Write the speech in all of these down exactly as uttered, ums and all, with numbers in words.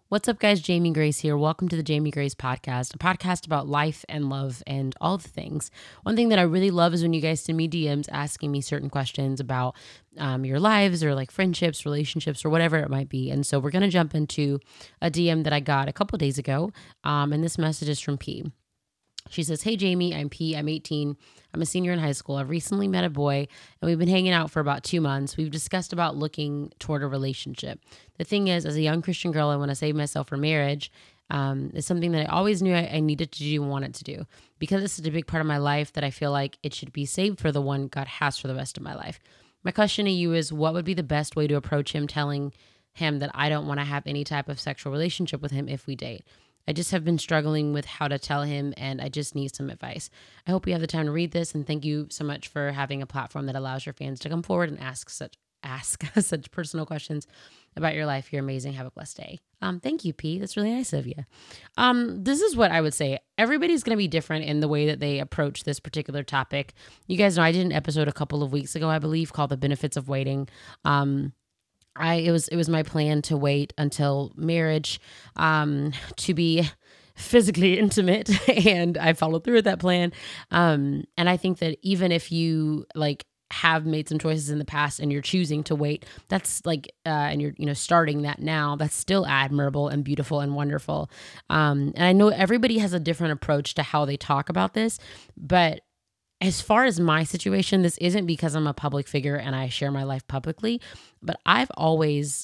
What's up, guys? Jamie Grace here. Welcome to the Jamie Grace Podcast, a podcast about life and love and all the things. One thing that I really love is when you guys send me D Ms asking me certain questions about um, your lives or like friendships, relationships, or whatever it might be. And so we're going to jump into a D M that I got a couple days ago. Um, and this message is from P. She says, "Hey, Jamie, I'm P. I'm eighteen. I'm a senior in high school. I've recently met a boy and we've been hanging out for about two months. We've discussed about looking toward a relationship. The thing is, as a young Christian girl, I want to save myself for marriage. Um, it's something that I always knew I, I needed to do and wanted to do. Because it's such a big part of my life that I feel like it should be saved for the one God has for the rest of my life. My question to you is, what would be the best way to approach him, telling him that I don't want to have any type of sexual relationship with him if we date? I just have been struggling with how to tell him, and I just need some advice. I hope you have the time to read this, and thank you so much for having a platform that allows your fans to come forward and ask such ask such personal questions about your life. You're amazing. Have a blessed day." Um, thank you, P. That's really nice of you. Um, this is what I would say. Everybody's going to be different in the way that they approach this particular topic. You guys know I did an episode a couple of weeks ago, I believe, called "The Benefits of Waiting." Um, I it was it was my plan to wait until marriage um, to be physically intimate, and I followed through with that plan. Um, and I think that even if you like have made some choices in the past and you're choosing to wait, that's like uh, and you're you know starting that now, that's still admirable and beautiful and wonderful. Um, and I know everybody has a different approach to how they talk about this, but as far as my situation, this isn't because I'm a public figure and I share my life publicly, but I've always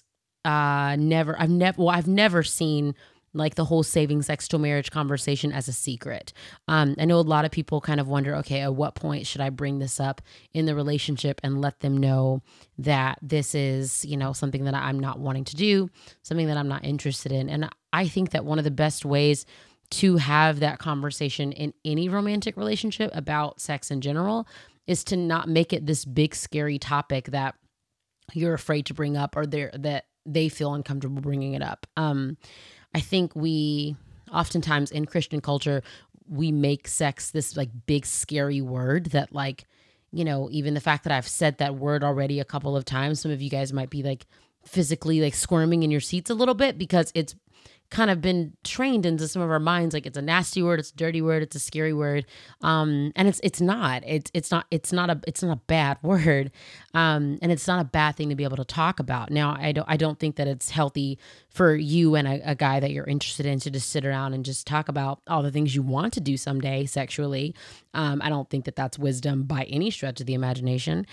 uh never I've never well, I've never seen like the whole saving sex till marriage conversation as a secret. Um, I know a lot of people kind of wonder, okay, at what point should I bring this up in the relationship and let them know that this is, you know, something that I'm not wanting to do, something that I'm not interested in. And I think that one of the best ways to have that conversation in any romantic relationship about sex in general is to not make it this big scary topic that you're afraid to bring up or they that they feel uncomfortable bringing it up. Um, I think we oftentimes in Christian culture, we make sex this like big scary word that like, you know, even the fact that I've said that word already a couple of times, some of you guys might be like physically like squirming in your seats a little bit because it's kind of been trained into some of our minds like it's a nasty word, it's a dirty word, it's a scary word, um and it's it's not it's it's not it's not a it's not a bad word, um and it's not a bad thing to be able to talk about. Now I don't I don't think that it's healthy for you and a, a guy that you're interested in to just sit around and just talk about all the things you want to do someday sexually. um I don't think that that's wisdom by any stretch of the imagination,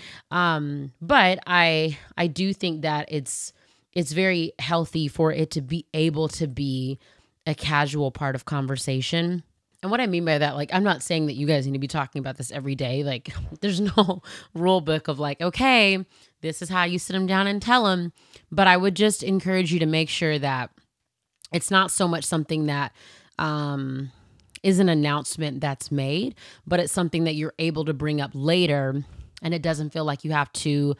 um but I I do think that it's it's very healthy for it to be able to be a casual part of conversation. And what I mean by that, like, I'm not saying that you guys need to be talking about this every day. Like, there's no rule book of like, okay, this is how you sit them down and tell them. But I would just encourage you to make sure that it's not so much something that um, is an announcement that's made, but it's something that you're able to bring up later. And it doesn't feel like you have to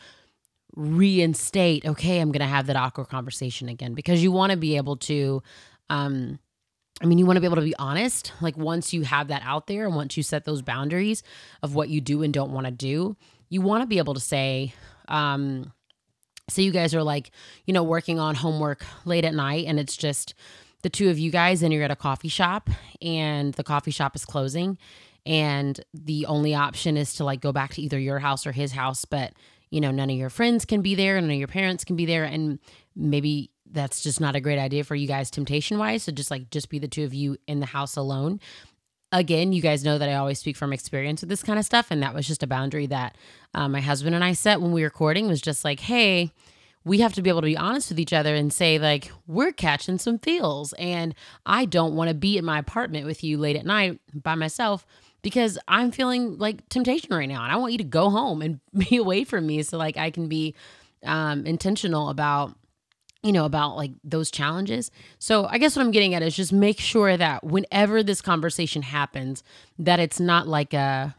reinstate, okay, I'm going to have that awkward conversation again, because you want to be able to, um, I mean, you want to be able to be honest. Like once you have that out there and once you set those boundaries of what you do and don't want to do, you want to be able to say, um, so you guys are like, you know, working on homework late at night and it's just the two of you guys and you're at a coffee shop and the coffee shop is closing and the only option is to like go back to either your house or his house, but you know, none of your friends can be there, none of your parents can be there, and maybe that's just not a great idea for you guys temptation wise. So just like, just be the two of you in the house alone. Again, you guys know that I always speak from experience with this kind of stuff. And that was just a boundary that um, my husband and I set when we were courting, was just like, hey, we have to be able to be honest with each other and say like, we're catching some feels and I don't want to be in my apartment with you late at night by myself because I'm feeling like temptation right now. And I want you to go home and be away from me. So like I can be um, intentional about, you know, about like those challenges. So I guess what I'm getting at is just make sure that whenever this conversation happens, that it's not like a,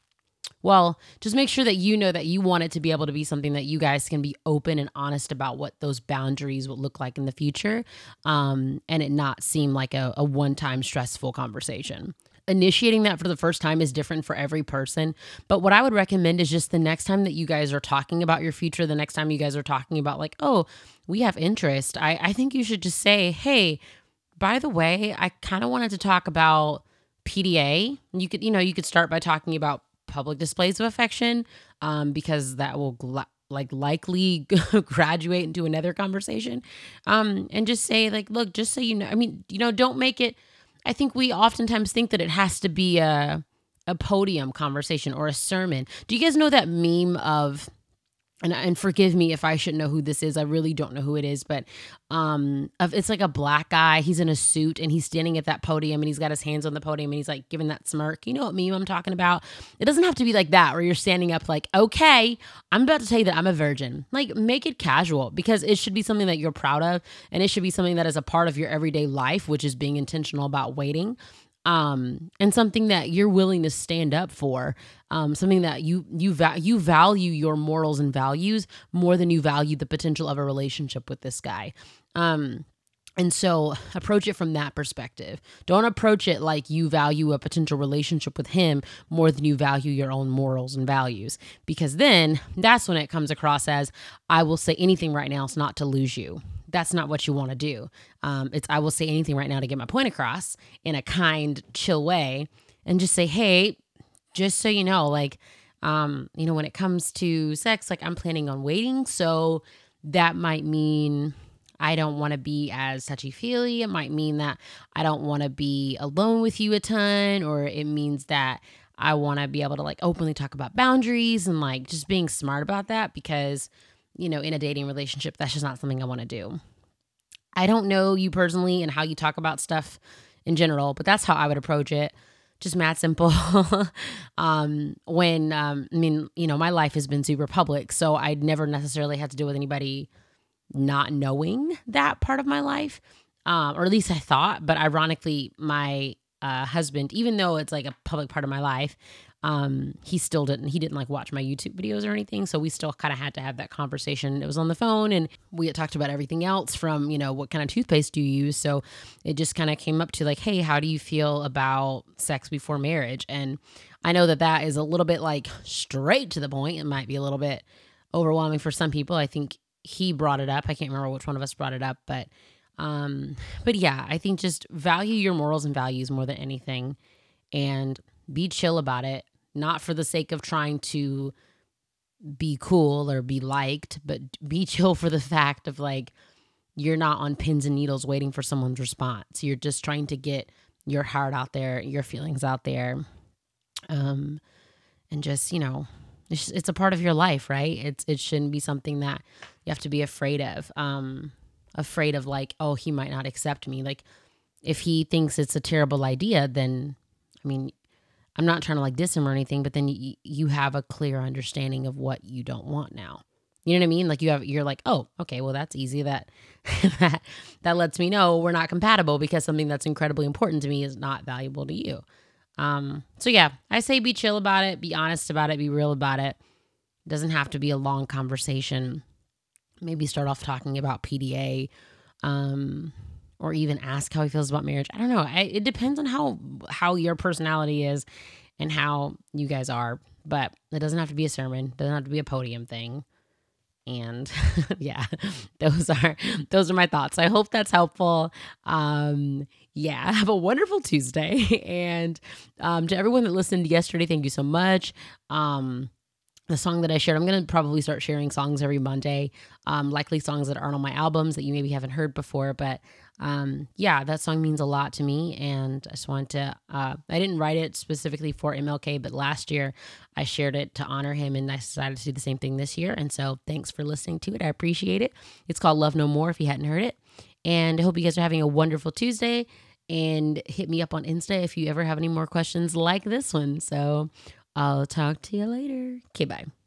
well, just make sure that you know that you want it to be able to be something that you guys can be open and honest about what those boundaries will look like in the future, um, and it not seem like a, a one-time stressful conversation. initiating that for the first time is different for every person. But what I would recommend is just the next time that you guys are talking about your future, the next time you guys are talking about like, oh, we have interest, I, I think you should just say, hey, by the way, I kind of wanted to talk about P D A. You could, you know, you could start by talking about public displays of affection, um, because that will gla- like likely graduate into another conversation. Um, and just say like, look, just so you know, I mean, you know, don't make it, I think we oftentimes think that it has to be a, a podium conversation or a sermon. Do you guys know that meme of, and and forgive me if I should know who this is. I really don't know who it is, but um, of it's like a black guy. He's in a suit and he's standing at that podium and he's got his hands on the podium and he's like giving that smirk. You know what meme I'm talking about? It doesn't have to be like that where you're standing up like, okay, I'm about to tell you that I'm a virgin. Like make it casual because it should be something that you're proud of and it should be something that is a part of your everyday life, which is being intentional about waiting. Um, and something that you're willing to stand up for, um, something that you you va- you value your morals and values more than you value the potential of a relationship with this guy. Um, and so approach it from that perspective. Don't approach it like you value a potential relationship with him more than you value your own morals and values, because then that's when it comes across as, I will say anything right now so not to lose you. That's not what you want to do. Um, it's, I will say anything right now to get my point across in a kind, chill way and just say, hey, just so you know, like, um, you know, when it comes to sex, like I'm planning on waiting. So that might mean I don't want to be as touchy-feely. It might mean that I don't want to be alone with you a ton, or it means that I want to be able to like openly talk about boundaries and like just being smart about that because, you know, in a dating relationship, that's just not something I want to do. I don't know you personally and how you talk about stuff in general, but that's how I would approach it. Just mad simple. um, when, um, I mean, you know, my life has been super public, so I'd never necessarily had to deal with anybody not knowing that part of my life, um, or at least I thought. But ironically, my uh, husband, even though it's like a public part of my life, um, he still didn't, he didn't like watch my YouTube videos or anything. So we still kind of had to have that conversation. It was on the phone and we had talked about everything else from, you know, what kind of toothpaste do you use? So it just kind of came up to like, hey, how do you feel about sex before marriage? And I know that that is a little bit like straight to the point. It might be a little bit overwhelming for some people. I think he brought it up. I can't remember which one of us brought it up, but, um, but yeah, I think just value your morals and values more than anything and be chill about it, not for the sake of trying to be cool or be liked, but be chill for the fact of like, you're not on pins and needles waiting for someone's response. You're just trying to get your heart out there, your feelings out there. Um, and just, you know, it's, it's a part of your life, right? It's, it shouldn't be something that you have to be afraid of, um, afraid of like, oh, he might not accept me. Like if he thinks it's a terrible idea, then, I mean, I'm not trying to like diss him or anything, but then you, you have a clear understanding of what you don't want now. You know what I mean? Like you have, you're like, oh, okay, well that's easy. That, that, that lets me know we're not compatible because something that's incredibly important to me is not valuable to you. Um, so yeah, I say be chill about it, be honest about it, be real about it. It doesn't have to be a long conversation. Maybe start off talking about P D A, um, or even ask how he feels about marriage. I don't know. I, it depends on how how your personality is and how you guys are. But it doesn't have to be a sermon. It doesn't have to be a podium thing. And yeah, those are those are my thoughts. I hope that's helpful. Um, yeah, have a wonderful Tuesday. And um, to everyone that listened yesterday, thank you so much. Um, the song that I shared, I'm going to probably start sharing songs every Monday, um, likely songs that aren't on my albums that you maybe haven't heard before. But um, yeah, that song means a lot to me. And I just wanted to, uh, I didn't write it specifically for M L K, but last year I shared it to honor him and I decided to do the same thing this year. And so thanks for listening to it. I appreciate it. It's called Love No More if you hadn't heard it. And I hope you guys are having a wonderful Tuesday, and hit me up on Insta if you ever have any more questions like this one. So I'll talk to you later. Okay, bye.